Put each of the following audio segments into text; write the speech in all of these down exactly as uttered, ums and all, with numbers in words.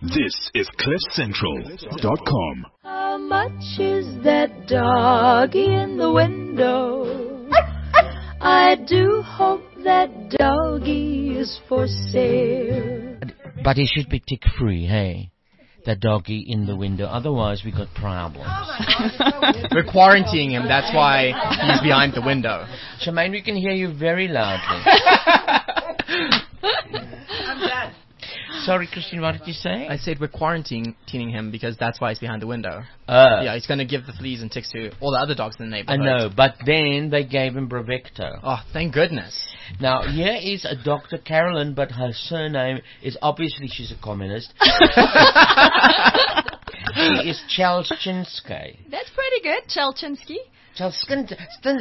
This is cliff central dot com. How much is that doggy in the window? I do hope that doggy is for sale. But he should be tick-free, hey? That doggy in the window. Otherwise, we got problems. We're quarantining him. That's why he's behind the window. Charmaine, we can hear you very loudly. I'm dead. Sorry, Christine, what did you say? I said we're quarantining him because that's why he's behind the window. Uh, yeah, he's going to give the fleas and ticks to all the other dogs in the neighborhood. I know, but then they gave him Bravecto. Oh, thank goodness. Now, here is a Doctor Carolyn, but her surname is obviously she's a communist. She is Chelchinsky. That's pretty good, Chelchinsky. Chelchinsky.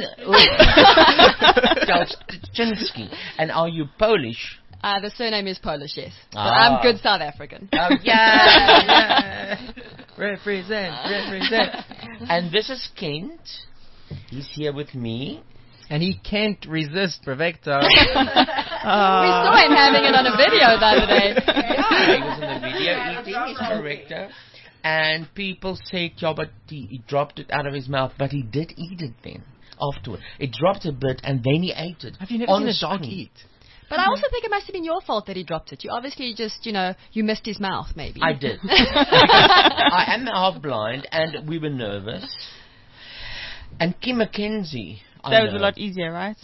Chelchinsky. And are you Polish? Uh, the surname is Polish, yes. But Ah. I'm good South African. Oh, yeah, yeah. Represent, represent. And this is Kent. He's here with me. And he can't resist Bravecto. uh, we saw him having it on a video the other day. Yeah, he was in the video eating his Bravecto. And people said, yeah, but he, he dropped it out of his mouth. But he did eat it then, afterward. It dropped a bit, and then he ate it. Have you never seen a dog eat? But I also think it must have been your fault that he dropped it. You obviously just, you know, you missed his mouth, maybe. I did. I am half blind, and we were nervous. And Kim McKenzie. That was a lot easier, right?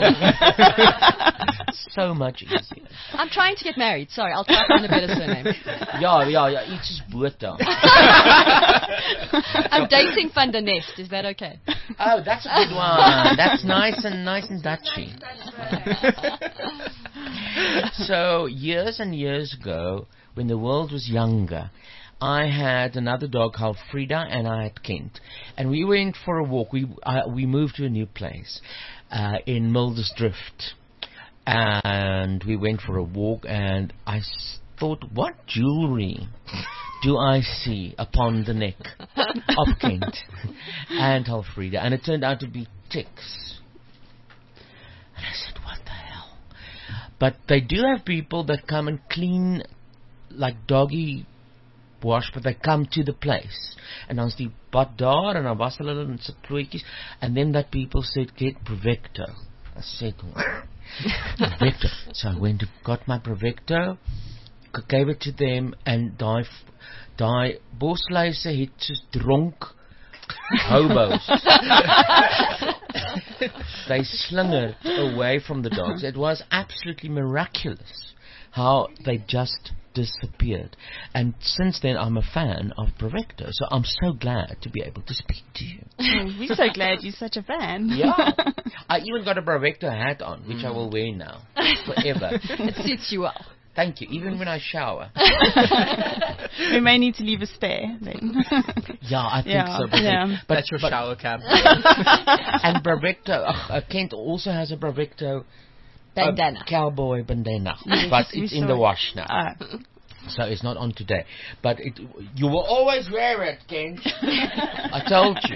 So much easier. I'm trying to get married. Sorry, I'll try to find a better surname. Yeah, yeah, yeah. Eat his boter. I'm dating Van der Nest. Is that okay? Oh, that's a good one. That's nice and nice and Dutchy. So, years and years ago, when the world was younger, I had another dog called Frida, and I had Kent. And we went for a walk. We uh, we moved to a new place uh, in Mildersdrift. And we went for a walk, and I s- thought, what jewelry do I see upon the neck of Kent and Alfreda? And it turned out to be ticks. And I said, what the hell? But they do have people that come and clean, like doggy wash, but they come to the place. And dan is die bad daar, en dan was hulle in sy plooitjies. And then that people said, get Bravecto. I said, Bravecto. So I went and got my Bravecto, gave it to them, and die, die bosluise het soos dronk hobos. They slingered away from the dogs. It was absolutely miraculous how they just disappeared. And since then, I'm a fan of Bravecto. So I'm so glad to be able to speak to you. Oh, we're so glad you're such a fan. Yeah. I even got a Bravecto hat on, which mm. I will wear now. Forever. It suits you well. Thank you. Even when I shower. We may need to leave a spare then. Yeah, I think yeah, so. But, yeah. but that's your but shower cap. And Bravecto, uh, uh, Kent also has a Bravecto bandana. Uh, cowboy bandana. Yes, but it's in the wash now. Uh. So it's not on today. But it, you will always wear it, Kent. I told you.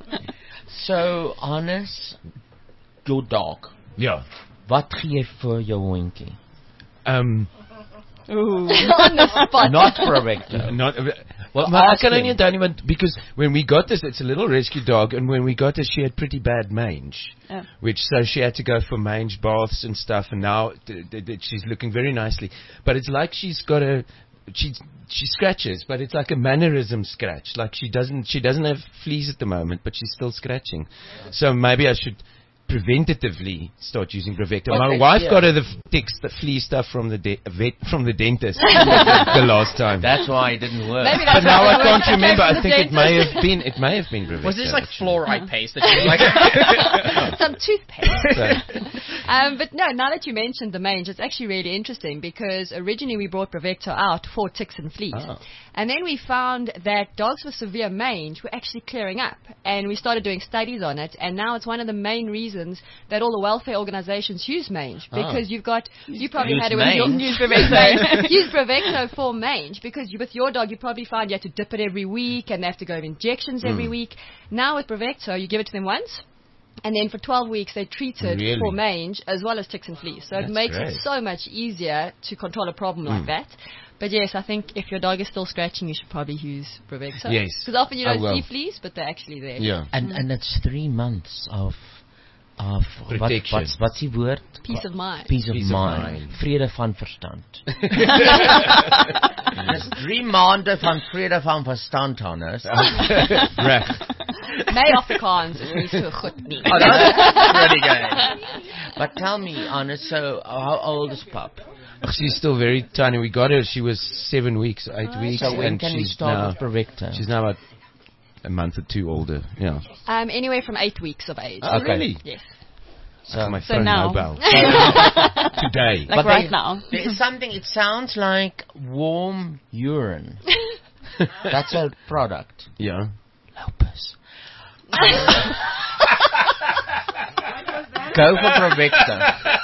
So, Hannes, your dog. Ja. Wat gee jy vir jou hondjie? Um, Ooh. On the spot. Not Bravecto. Not, uh, well, I can only tell you because when we got this, it's a little rescue dog, and when we got this, she had pretty bad mange, oh. which so she had to go for mange baths and stuff, and now th- th- th- she's looking very nicely. But it's like she's got a, she she scratches, but it's like a mannerism scratch. Like she doesn't she doesn't have fleas at the moment, but she's still scratching. So maybe I should preventatively start using Bravecto. Okay, My wife yeah. got her the f- ticks, the flea stuff from the de- vet from the dentist the last time. That's why it didn't work. Maybe But that's now I why can't it remember. I worked. think it may have been. It may have been Bravecto. Was this like actually. fluoride paste that you like? Some toothpaste. So, um, but no, now that you mentioned the mange, it's actually really interesting because originally we brought Bravecto out for ticks and fleas. Oh. And then we found that dogs with severe mange were actually clearing up. And we started doing studies on it. And now it's one of the main reasons that all the welfare organizations use mange. Because Oh. you've got, you probably Use had it with your, mange? use Bravecto. use Bravecto for mange. Because you, with your dog, you probably find you have to dip it every week and they have to go have injections every Mm. week. Now with Bravecto, you give it to them once. And then for twelve weeks, they're treated Really? for mange as well as ticks and fleas. So That's it makes great. it so much easier to control a problem like Mm. that. But yes, I think if your dog is still scratching, you should probably use Brevecto. Yes. Because often you I don't will. see fleas, but they're actually there. Yeah. And and it's three months of of wat Protection. wat wat's die woord? Peace of mind. Peace of Peace of mind. mind. Vrede van verstand. Dis drie maande van vrede van verstand, Hannes. Reg. My Afrikaans is nie so goed nie. Oh, that's pretty good. But tell me, Hannes, so how old is Pup? Ugh, she's still very tiny. We got her. She was seven weeks, eight weeks, So when and can we she's start now with Brevecto? she's now about a month or two older. Yeah. Um, anywhere from eight weeks of age. Oh, really? Yes. So, My So phone now. mobile. Today. Like But right there- now. there is something, it sounds like warm urine. That's a product. Yeah. Lopez. Go for Brevecto.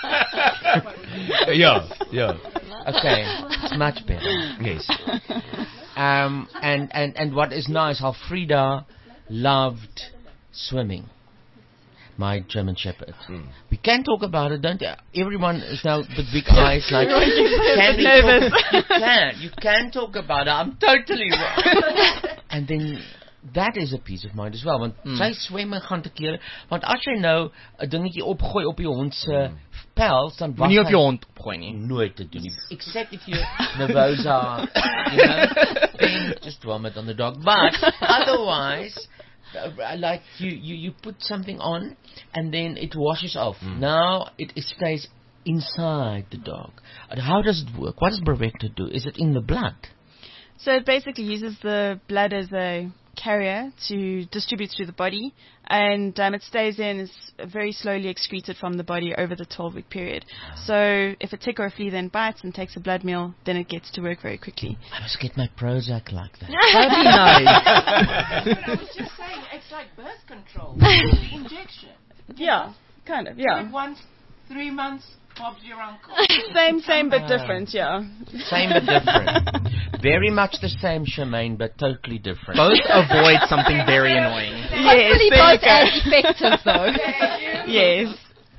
Yeah. Yeah. Okay, it's much better. Yes. Um, and, and, and what is nice, how Frida loved swimming. My German Shepherd. Mm. We can talk about it, don't you? Everyone is now with big eyes like, can we talk? You can. You can talk about it. I'm totally wrong. And then that is a peace of mind as well. Want Mm. sy swem en gaan te kere. Want as jy nou 'n dingetjie opgooi op die hond se pels, dan was Moenie op hy jou hond opgooi nie. nooit te doen nie. Except if you nervosa, you know, then just vomit on the dog. But otherwise, uh, like you, you, you put something on and then it washes off. Now it, it stays inside the dog. And how does it work? What does Brevecto do? Is it in the blood? So it basically uses the blood as a carrier to distribute through the body, and um, it stays in, is very slowly excreted from the body over the twelve-week period. So if a tick or a flea then bites and takes a blood meal, then it gets to work very quickly. I must get my Prozac like that. That'd be nice. I was just saying, it's like birth control. The injection. Yeah, kind of, yeah. Once, three months, Bob's your uncle. Same, same, but different, yeah. Same but different. Very much the same, Charmaine, but totally different. Both avoid something very annoying. Hopefully Yes, both as effective though. yes.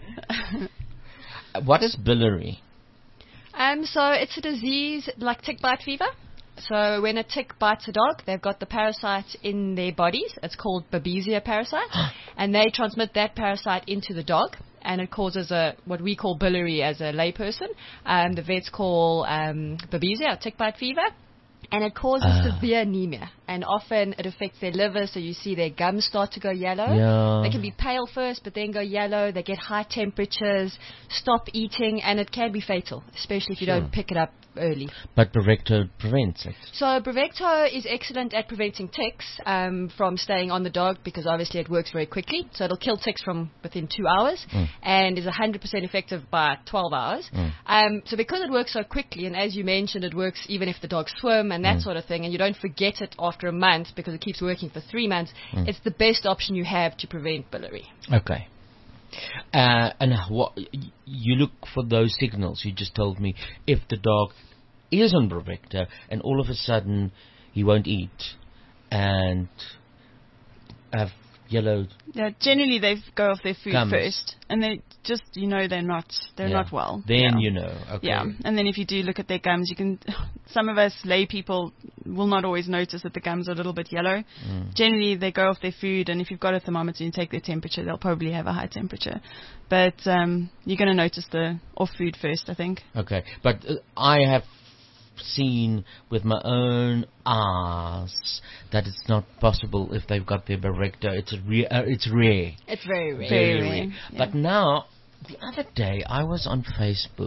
What is biliary? Um, so it's a disease like tick bite fever. So when a tick bites a dog, they've got the parasite in their bodies. It's called Babesia parasite, and they transmit that parasite into the dog, and it causes a what we call biliary as a layperson. Um, the vets call um, Babesia or tick bite fever. And it causes Ah. severe anemia, and often it affects their liver, so you see their gums start to go yellow. Yeah. They can be pale first, but then go yellow. They get high temperatures, stop eating, and it can be fatal, especially if you don't pick it up early. But Brevecto prevents it. So Brevecto is excellent at preventing ticks um, from staying on the dog, because obviously it works very quickly. So it'll kill ticks from within two hours Mm. and is one hundred percent effective by twelve hours. Mm. Um, so because it works so quickly, and as you mentioned, it works even if the dogs swim and that Mm. sort of thing, and you don't forget it after a month because it keeps working for three months, Mm. it's the best option you have to prevent biliary. Okay. Uh, and what y- you look for those signals you just told me. If the dog is on Brevecto and all of a sudden he won't eat and have yellow, Yeah, generally they go off their food Gums. first, and they just, you know, they're not, they're yeah, not well. then yeah. you know. Okay. Yeah, and then if you do look at their gums, you can. Some of us lay people will not always notice that the gums are a little bit yellow. Mm. Generally, they go off their food, and if you've got a thermometer and you take their temperature, they'll probably have a high temperature. But um, you're going to notice the off food first, I think. Okay, but uh, I have seen with my own eyes that it's not possible if they've got their Brevecto. It's a re- uh, it's rare. It's very rare. Very Very rare, rare. yeah. But now, the other day, I was on Facebook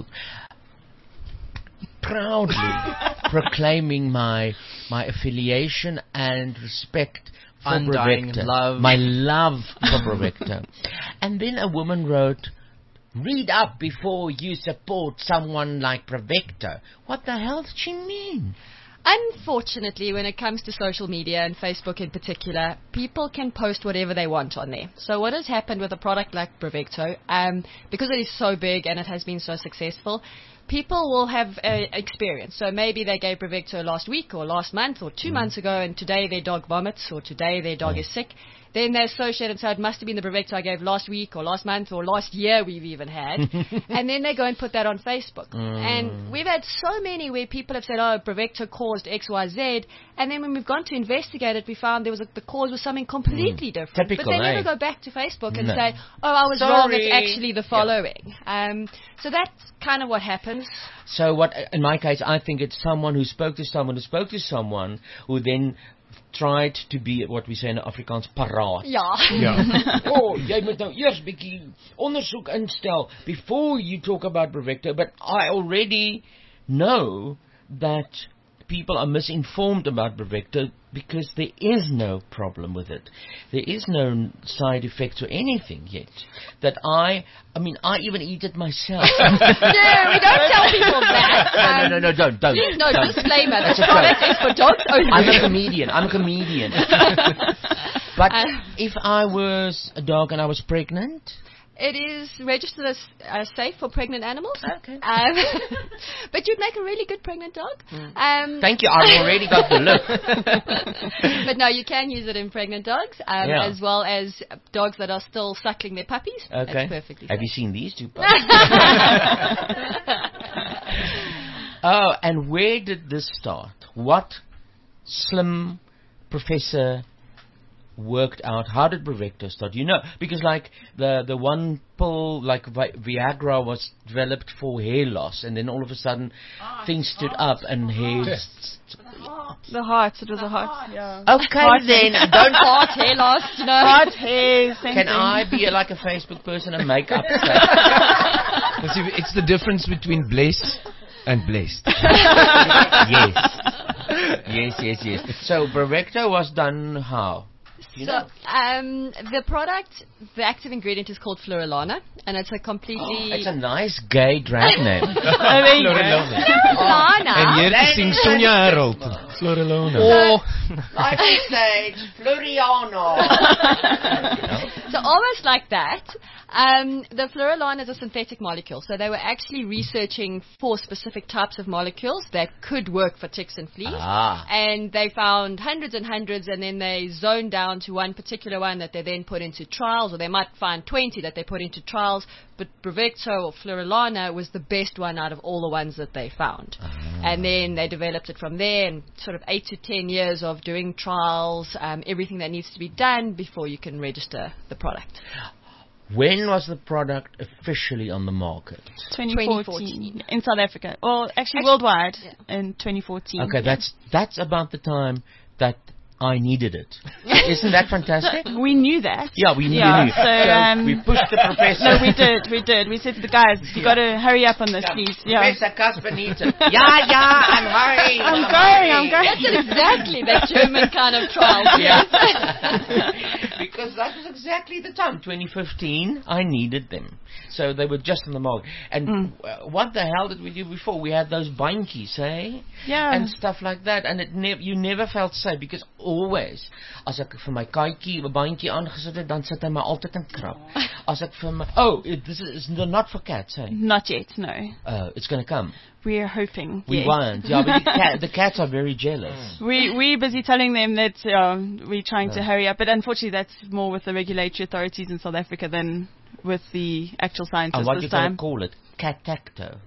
proudly proclaiming my my affiliation and respect for Undying Brevecto. love. My love for Brevecto. And then a woman wrote, "Read up before you support someone like Brevecto." What the hell did she mean? Unfortunately, when it comes to social media and Facebook in particular, people can post whatever they want on there. So what has happened with a product like Brevecto, um, because it is so big and it has been so successful, people will have uh, experience. So maybe they gave Bravecto last week or last month or two mm. months ago, and today their dog vomits or today their dog mm. is sick. Then they associate and say it must have been the Bravecto I gave last week or last month or last year we've even had. And then they go and put that on Facebook. Mm. And we've had so many where people have said, oh, Bravecto caused X, Y, Z. And then when we've gone to investigate it, we found there was a, the cause was something completely mm. different. Typical, but they eh? never go back to Facebook and No. say, oh, I was Sorry. wrong, it's actually the following. Yeah. Um, so that's kind of what happens. So what, in my case, I think it's someone who spoke to someone who spoke to someone who then tried to be what we say in Afrikaans paraat. Ja. Ja. Oh, jy moet nou eers bietjie ondersoek instel before you talk about Bravecto, but I already know that people are misinformed about Bravecto because there is no problem with it. There is no side effects or anything yet. That I, I mean, I even eat it myself. No, we don't tell people that. No, no, no, no, don't, don't. Please, no, don't. disclaimer. This That's a product joke. is for dogs only. I'm a comedian. I'm a comedian. But Uh, if I was a dog and I was pregnant, It is registered as uh, safe for pregnant animals. Okay. Um, but you'd make a really good pregnant dog. Mm. Um, thank you. I've already got the look. But no, you can use it in pregnant dogs, um, Yeah. as well as dogs that are still suckling their puppies. Okay. That's perfectly Have safe. you seen these two puppies? Oh, and where did this start? What slim professor worked out? How did Bravecto start? You know, because like the the one pill, like Vi- Viagra, was developed for hair loss, and then all of a sudden Ah, things stood heart. up and hair. The heart. It was a heart. Yeah. Okay, Heart then hair. don't. Heart, hair loss, you know. Heart, hair, same Can thing. I be a, like a Facebook person and make up stuff? You see, it's the difference between bliss and blessed. Yes. Yes, yes, yes. So Bravecto was done how? You So, know? um, the product, the active ingredient is called Floralana, and it's a completely... It's a nice gay drag name. Oh, there you go. Floralana. En hier te sing Sonja Harold. Floralona. Or, like we say, Floriano. So almost like that. Um, the Floralana is a synthetic molecule, so they were actually researching for specific types of molecules that could work for ticks and fleas. Ah. And they found hundreds and hundreds, and then they zoned down to one particular one that they then put into trials, or they might find twenty that they put into trials, but Bravecto or Floralana was the best one out of all the ones that they found. Ah. And then they developed it from there, and sort of eight to ten years of doing trials, um, everything that needs to be done before you can register the product. When was the product officially on the market? twenty twenty fourteen fourteen. in South Africa. Well, actually, Actually, worldwide yeah. in twenty fourteen. Okay, that's that's about the time that I needed it. Isn't that fantastic? We knew that. Yeah, we knew. Yeah, we knew. so, um, we pushed the professor. No, we did, we did. We said to the guys, you got to hurry up on this, please. Yeah. Professor Casper needs it. Yeah, yeah, I'm hurrying. I'm going, I'm going. That's exactly that German kind of trial. Yeah. Because that was exactly the time, twenty fifteen, I needed them. So they were just on the market. And Mm. uh, what the hell did we do before? We had those bankies, eh? Yeah. And stuff like that. And it ne- you never felt safe, because always, as ek vir my katjie 'n bandjie aangesit het, dan sit hy my altyd in krap. As ek vir my, oh, it, this is not for cats, eh? Not yet, no. Uh, it's going to come. We're hoping. We yes. won't. Yeah, but the, cat, the cats are very jealous. We we're busy telling them that uh, we're trying to Yeah. hurry up, but unfortunately that's more with the regulatory authorities in South Africa than with the actual scientists And what this you going time. to call it? Cat-tacto.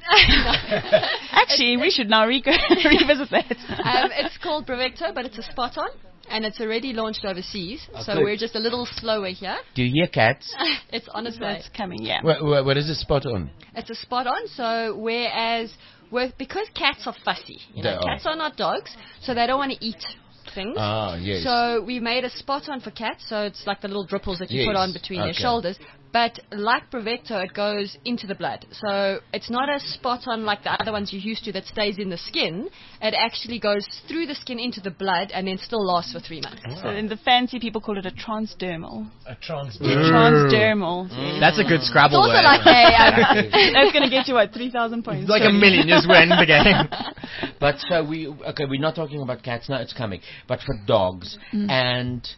Actually, we should now re- revisit that. Um, it's called Bravecto, but it's a spot on, and it's already launched overseas. Oh, so good. we're just a little slower here. Do you hear cats? It's on its way. That's coming, yeah. What, what, what is the spot on? It's a spot on. So whereas with because cats are fussy, you know, They are. cats are not dogs, so they don't want to eat things. Ah, yes. So we made a spot on for cats. So it's like the little dripples that you put Yes, on between their okay. shoulders. But like Bravecto, it goes into the blood. So it's not a spot on like the other ones you're used to that stays in the skin. It actually goes through the skin into the blood and then still lasts for three months. So in the fancy people call it a transdermal. A trans. Transdermal. yes. That's a good It's Scrabble also word. like a... Um, That's going to get you, what, three thousand points? Like a million is when the game. But so we, okay, we're not talking about cats now, it's coming. But for dogs. Mm. And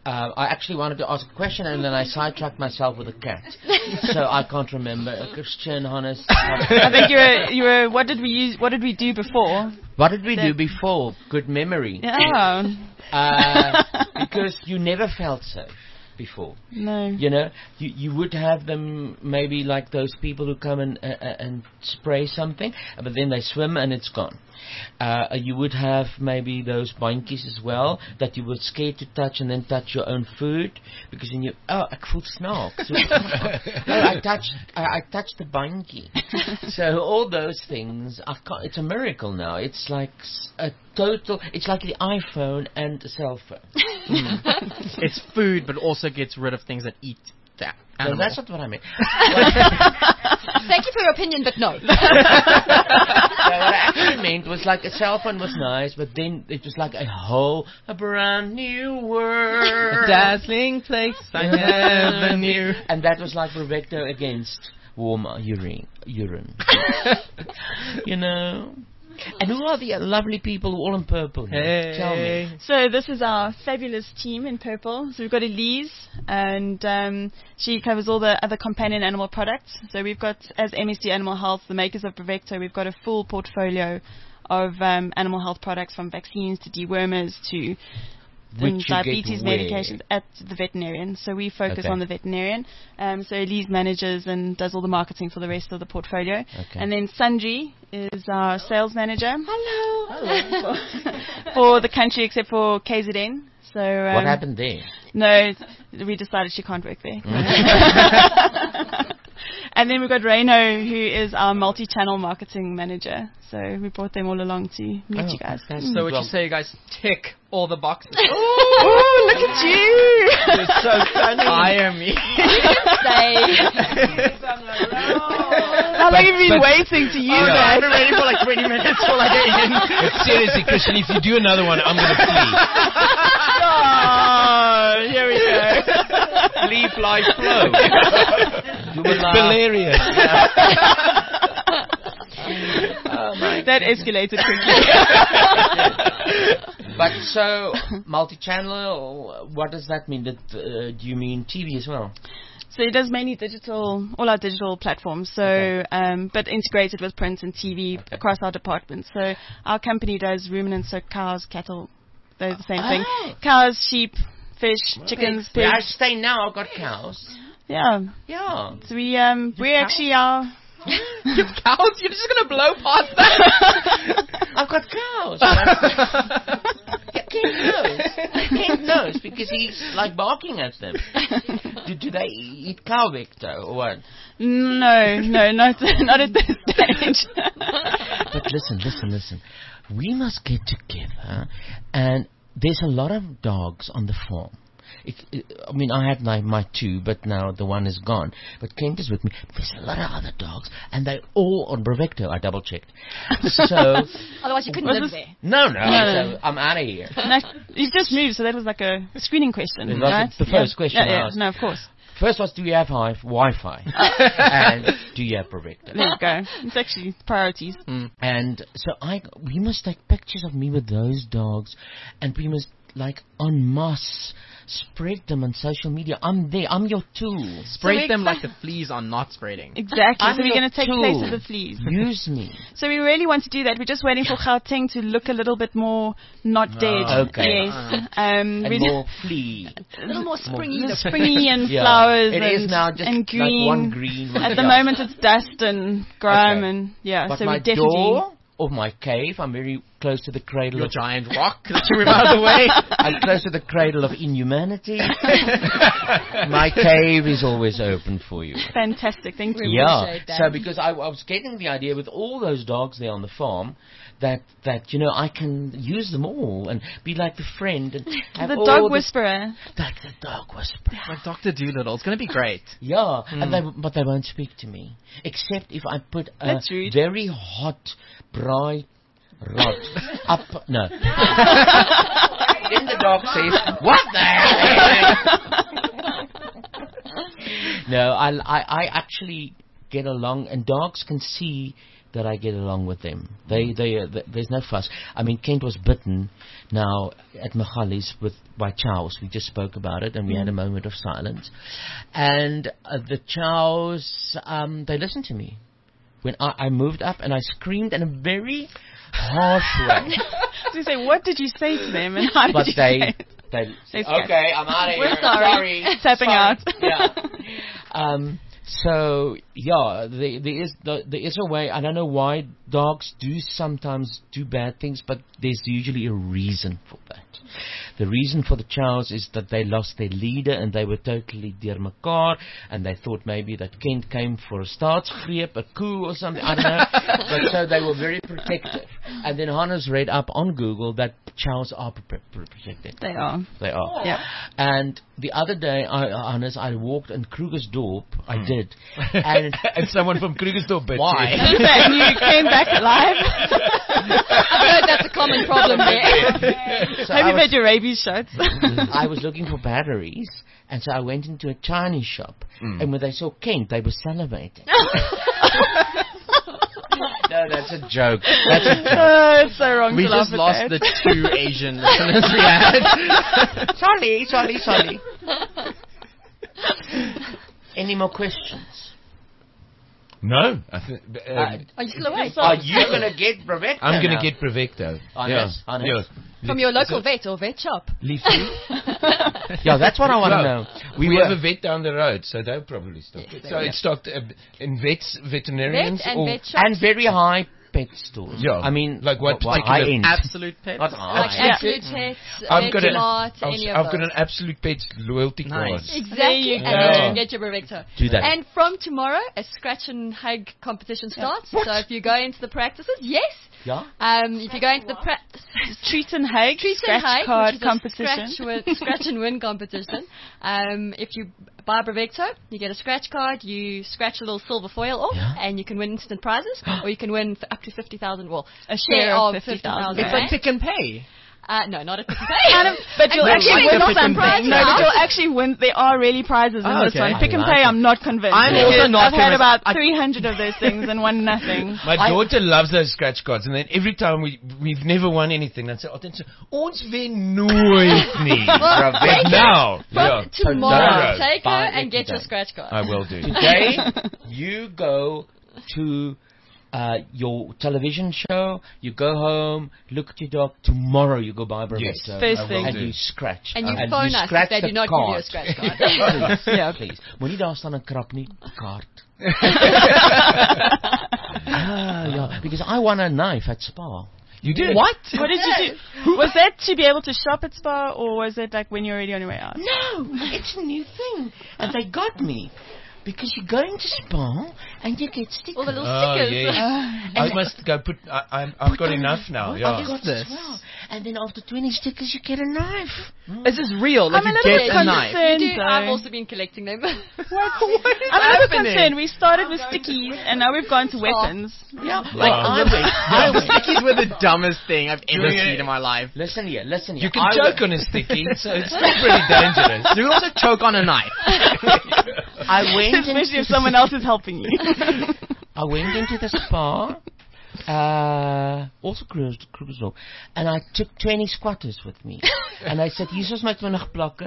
Uh, I actually wanted to ask a question and then I sidetracked myself with a cat. So I can't remember. Uh, Christian, Hannes. I think you were, you were, what did we use, what did we do before? What did we do before? Good memory. Yeah. Uh, because you never felt safe before. No. You know, you you would have them maybe like those people who come and uh, uh, and spray something, but then they swim and it's gone. Uh, you would have maybe those bankies as well that you were scared to touch and then touch your own food because then you oh I voel snaaks. No, I touched I, I touched the bankie. So all those things I can't, it's a miracle now. It's like s- a total. It's like the iPhone and a cell phone. It's food, but also gets rid of things that eat that No, animal. that's not what I meant. Thank you for your opinion, but no. So what I actually meant was like a cell phone was nice, but then it was like a whole, a brand new world. Dazzling place I never knew. And that was like Brevecto against warm urine. urine. You know? And who are the lovely people all in purple here? Hey. Tell me. So this is our fabulous team in purple. So we've got Elise, and um, she covers all the other companion animal products. So we've got, as M S D Animal Health, the makers of Brevecto, we've got a full portfolio of um, animal health products, from vaccines to dewormers to Which and you diabetes get where? medications at the veterinarian. So we focus Okay. on the veterinarian. Um, so Elise manages and does all the marketing for the rest of the portfolio. Okay. And then Sundri is our sales manager. Hello. For the country except for K Z N. So um, What happened there? No, we decided she can't work there. And then we've got Reno, who is our multi-channel marketing manager. So we brought them all along to meet Oh, you guys. fantastic. So would Well- you say you guys tick all the boxes? Oh, look at you! It's so funny. Hire me. How long have you been but- waiting to use I've that? been ready for like twenty minutes while I get in. But seriously, Christian, if you do another one, I'm going to flee. Oh, here we go. Leave life flow. You will It's laugh. hilarious. Oh my That escalated quickly. But so, multi-channel, what does that mean? That, uh, do you mean T V as well? So it does mainly digital, all our digital platforms. So, Okay. um, but integrated with print and T V across our departments. So our company does ruminants, so cows, cattle, they're the same thing. Oh. Cows, sheep, fish, chickens, Where I pigs. stay now, I've got cows. Yeah. Yeah. So we um we cows? actually are. Cows? You're just gonna blow past that? I've got cows. Yeah, Kent knows. Kent knows because he's like barking at them. Do, do they eat cow vector or what? No, no, not not at this stage. But listen, listen, listen. We must get together, and there's a lot of dogs on the farm. It, it, I mean, I had my, my two, but now the one is gone. But Kent is with me. There's a lot of other dogs, and they're all on Brevecto. I double checked. So Otherwise, you couldn't Was live this- there. no, no, No, so no. I'm out of here. No, you've just moved, so that was like a screening question, It was right? the first question yeah, I yeah, asked. No, of course. First was, do you have hi- Wi-Fi? And do you have Brevecto? There you go. It's actually priorities. And so I, we must take pictures of me with those dogs, and we must like en masse spread them on social media. I'm there. I'm your tool. Spray So them we- like the fleas are not spreading. Exactly. I'm so we're your going to take tool. place of the fleas. Use me. So we really want to do that. We're just waiting for Gauteng to look a little bit more not dead. okay. Yes. Um, And we more flea. A little more springy. the springy and Yeah. flowers It and, is now just and like green. one green. One At the yeah. moment it's dust and grime Okay. and yeah. But so my we definitely door of my cave, I'm very close to the cradle Your of giant rock that you move out of the way. I'm close to the cradle of inhumanity. My cave is always open for you. fantastic. Thank you. Yeah. appreciate that. So because I, I was getting the idea with all those dogs there on the farm, that that you know I can use them all and be like the friend and have The all dog the- whisperer. That's the dog whisperer. Like Doctor Doolittle. It's gonna be great. Yeah, and they but they won't speak to me except if I put a That's rude. very hot bright rod up. No. Then the dog says, "What the hell?" No, I, I I actually get along, and dogs can see that I get along with them. They, they, uh, th- there's no fuss. I mean, Kent was bitten now at Magali's with by chows. We just spoke about it, and we had a moment of silence. And uh, the chows, um, they listened to me. When I, I moved up and I screamed in a very harsh way. So you say, what did you say to them, and how did But you they, say it? they, They scared. okay, I'm out of here. We're sorry. Tapping out. Yeah. Um, so yeah, there, there is the, there is a way. I don't know why dogs do sometimes do bad things, but there's usually a reason for that. The reason for the chows is that they lost their leader and they were totally dear mekaar, and they thought maybe that Kent came for a staatsgreep, a coup or something, I don't know. But so they were very protective. And then Hannes read up on Google that chows are pre- pre- protected. They are. They are. Yeah. And the other day, I, Hannes, I walked in Krugersdorp. I did. And, and someone from Krugersdorp bit why? you. And you came back alive. I've heard that's a common problem there. So Have I you was- had your rabies shots? I was looking for batteries, and so I went into a Chinese shop, Mm. and when they saw Kent, they were salivating. No, that's a joke. That's a joke. Oh, it's so wrong We to laugh just at lost that. the two Asian listeners we had. Sorry, sorry, sorry. Any more questions? No, I think. Uh, Uh, Are you still awake? Are you going to get Brevecto I'm going now? to get Prevecto. Honest, yeah. honest. Yeah. From your local vet or vet shop? Leaf tea? Yeah, that's what I want to Well, know. We, were- have a vet down the road, so they'll probably stock it. So it's stocked uh, in vets, veterinarians, Vet and or vet shops. and very high pet stores. Yeah. I mean, Like what- Like like high the end. Absolute pet. Not Like high. Absolute Pets, I've got, a, Vegemart, I've, any of I've those. got an Absolute Pets loyalty Nice. card. Exactly, There you and go. then you Yeah. can get your Brevecto. Do that. And from tomorrow, a scratch and hug competition starts. So if you go into the practices, yes. Yeah? Um, if you go into the practice, Treat and hug, Treat scratch and hug, card which is competition. a scratch, win, scratch and win competition. Um, if you buy Brevecto, you get a scratch card. You scratch a little silver foil off, Yeah. and you can win instant prizes, or you can win f- up to fifty thousand. Well, A share of fifty fifty thousand. thousand. It's like pick and pay. Uh, no, not a pick and Kind of, but you'll I'm actually giving win some something. prizes No, but out. you'll actually win. There are really prizes in Oh, this okay. one. Pick I and like pay, it. I'm not convinced. I'm Because also not I've had convinced. about I- three hundred of those things and won nothing. My I- daughter loves those scratch cards, and then every time we we've never won anything, dan sê altyd so ons wen nooit nie. Well, But take it now, From yeah, tomorrow, Tomorrow, take her buy and it get your today. scratch card. I will do. Today, you go to uh, your television show, you go home, look at your dog. Tomorrow, you go buy Brevecto. Yes, First I will thing. And do. you scratch. And you and phone you us scratch if they the do not card. give you a scratch card. please, Yeah. please. Moenie daar staan en krap nie. Kaart. Ah, yeah, because I won a knife at Spa. You did What? What did you do? Was that to be able to shop at Spa, or was it like when you're already on your way out? No, it's a new thing. And they got me. Because you go into Spa and you get stickers. All the little Oh, stickers. yes. I must go put. I, I'm, I've Put got on- enough now. What? Yeah. I've got this? as well. And then after twenty stickers, you get a knife. Is this real? Like I'm a you little get bit a knife. concerned. You do, I've though. also been collecting them. I'm a little bit concerned. We started with stickies, and now we've gone to weapons. Yeah. Like Wow. I went. I went. Stickies were the dumbest thing I've ever Yeah. seen in my life. Listen here, listen here. You can I choke went, on a sticky, so it's still pretty dangerous. You can also choke on a knife. I went Especially into if someone else is helping you. I went into the Spa. Uh, also Kruger- Krugersdorp, and I took twenty squatters with me, and I said, "Hier is my twenty plakke."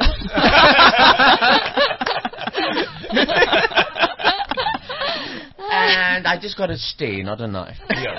And I just got a stare, not a knife.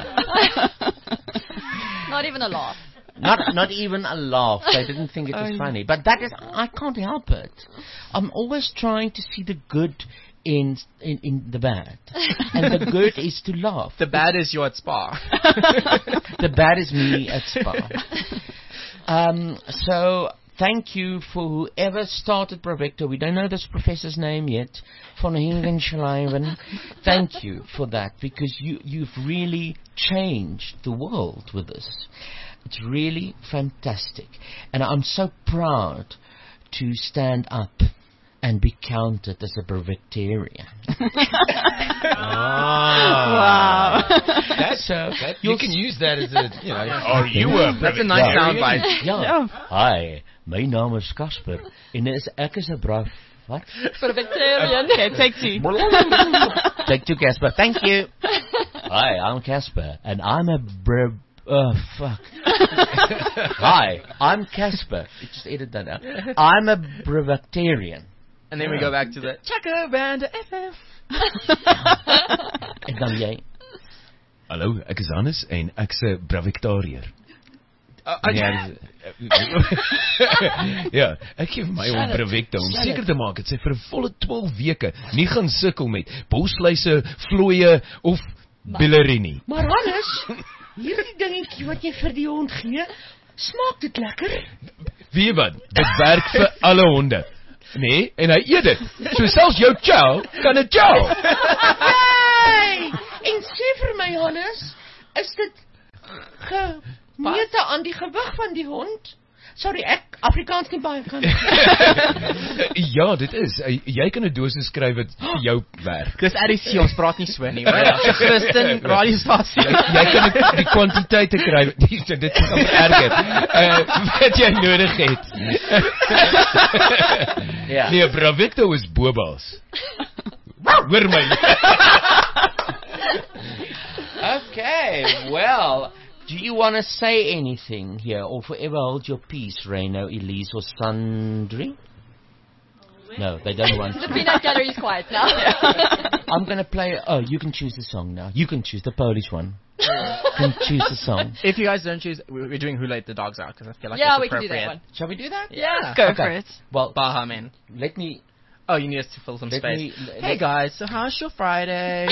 Not even a laugh. Not not even a laugh. They didn't think it was Oh, funny. But that is, I can't help it. I'm always trying to see the good in in, in the bad, and the good is to laugh. The bad is you're at Spa. The bad is me at Spa. Um, so thank you for whoever started Brevecto. We don't know this professor's name yet. Von Hingenschleiven. Thank you for that, because you you've really changed the world with this. It's really fantastic, and I'm so proud to stand up and be counted as a Brevectarian. Ah. That's, So that, you you'll can s- use that as a, you know, are you a That's a nice Yeah. soundbite. Ja. Ja. Hi, my naam is Casper en is ek is 'n braaf wat? For a Victorian. Okay, take two. Take two, Casper. Thank you. Hi, I'm Casper, and I'm a br- Oh, fuck. Hi, I'm Casper. Just edit that out. I'm a brevetarian. And then we go back to the Chakabanda F F. En dan jy. Hallo, ek is Hannes en ek's 'n Bravictariër. Uh, uh, Ja, ja, ek gee vir my om Bravecto om seker te maak dat sy vir 'n volle twaalf weke nie gaan sukkel met bosluise, vlooie of Billerini. Maar Hannes, hierdie dingetjie wat jy vir die hond gee, smaak dit lekker? Weet jy wat? Dit werk vir alle honde. Nee, en hy eet dit. So selfs jou chow kan 'n chow. Hey! En sê vir my Hannes, is dit gemeet aan die gewig van die hond? Sorry, ek Afrikaans nie baie kan. Ja, dit is. Jy kan 'n dosis skryf wat vir jou werk. Dis R C, ons praat nie so nie. Christen, radiostasie. Jy, jy kan die, die kwantiteite kry. Dit is amper erger. Uh, wat jy nodig het. Ja. Nee, Bravecto is bobas. Hoor my. Okay, well, do you want to say anything here, or forever hold your peace, Reino, Elise, or Sandri? No, they don't want The to. peanut gallery is quiet now. I'm going to play. Oh, you can choose the song now. You can choose the Polish one. You can choose the song. If you guys don't choose, we're doing Who Let the Dogs Out, because I feel like Yeah, it's we can do appropriate. that one. Shall we do that? Yeah. Go Okay. for it. Well, Baha, man. let me. Oh, you need us to fill some Let space. me. Let, Hey guys, so how's your Friday?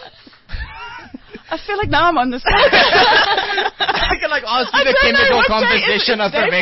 I feel like now I'm on the spot. I can like ask you I the don't know chemical what day composition is of it, the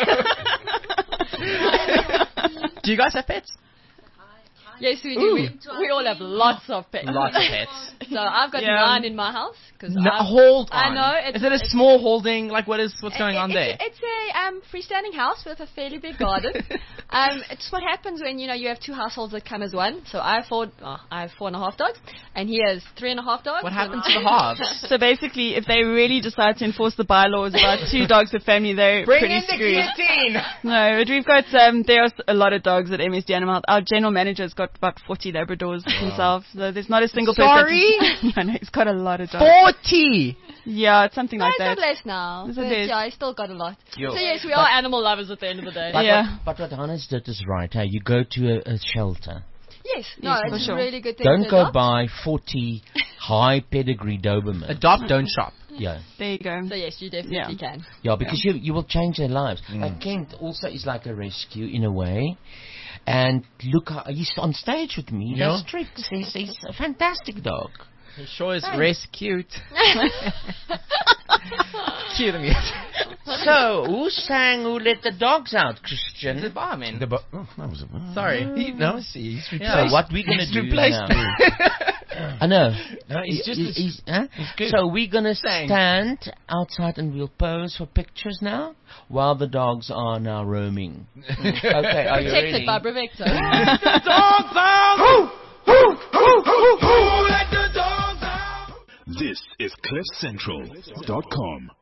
Friday? Do you guys have pets? Yes, we do. We, we all have lots of pets. Lots of pets. So I've got Yeah. nine in my house. Cause No, I've- hold on. I know. It's, Is it a it's, small holding? Like what is what's going it- on it's, there? It's a um, freestanding house with a fairly big garden. um, it's what happens when you know you have two households that come as one. So I have four. Oh, I have four and a half dogs, and he has three and a half dogs. What and happened to I- the halves? So basically, if they really decide to enforce the bylaws about two dogs per family, they're pretty screwed. guillotine. No, but we've got um, there are a lot of dogs at M S D Animal Health. Our general manager's got about forty Labradors himself, so there's not a single Sorry? person. No, no, he's got a lot of dogs. Forty. Yeah, it's something No, like it's that. not less now. Is it But less? yeah, he's still got a lot. Yo. So yes, we are animal lovers at the end of the day. But, Yeah. what, but what Hannes did is right. Hey, you go to a, a shelter. Yes, no, Yes, for it's sure. a really good thing. Don't to go adopt. buy forty high pedigree Doberman. Adopt, don't shop. Yeah, There you go. So yes, you definitely Yeah. can. yeah, because you you will change their lives. Like Kent also is like a rescue in a way. And look, how- he's on stage with me. He Yeah. does tricks. He's, he's a fantastic dog. He sure is res cute. Cue the music. So, who sang Who Let the Dogs Out, Is Christian? it barman? The bo- oh, that was a, Sorry. He, no, see, he's replaced. So what we gonna he's do replaced now? me. I know. No, he's just. He- he's- huh? good. So we're gonna Thanks. stand outside and we'll pose for pictures now, while the dogs are now roaming. Okay, are you ready? Protected by Brevecto. This is cliff central dot com.